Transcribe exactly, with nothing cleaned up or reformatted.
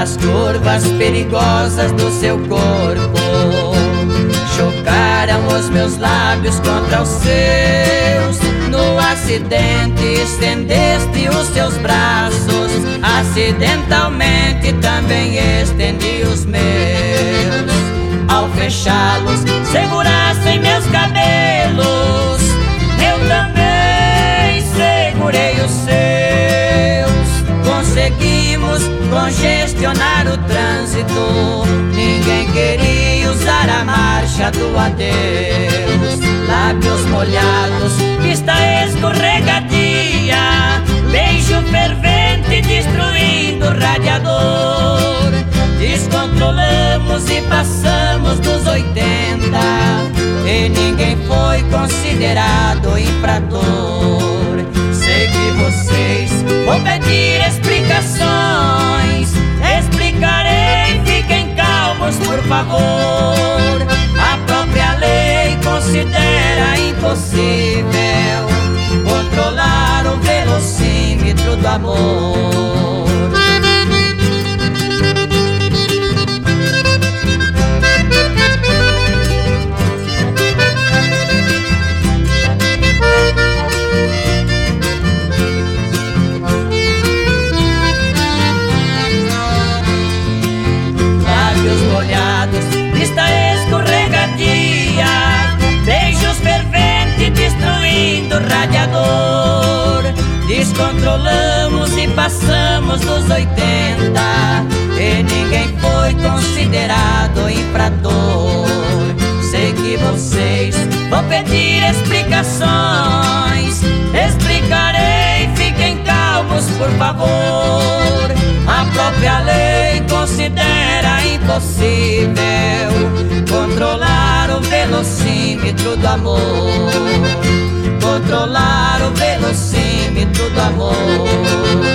nas curvas perigosas do seu corpo. Chocaram os meus lábios contra os seus. No acidente estendeste os teus braços. Acidentalmente também estendi os meus. Ao fechá-los, segurassem meus cabelos. Eu também segurei os seus. Conseguimos congestionar o trânsito. Ninguém queria usar a marcha do adeus. Lábios molhados, pista escorregadia, beijo fervente destruindo o radiador. Descontrolamos e passamos dos oitenta, e ninguém foi considerado infrator. Sei que vocês vão pedir explicações. Explicarei, fiquem calmos por favor. A própria lei considera impossível controlar o velocímetro do amor. Lábios molhados, pista escorregadia, beijos ferventes destruindo o radiador. Descontrolamos e passamos dos oitenta, e ninguém foi considerado infrator. Sei que vocês vão pedir explicações. Explicarei, fiquem calmos por favor. A própria lei considera impossível controlar o velocímetro do amor. Controlar o velocímetro do amor.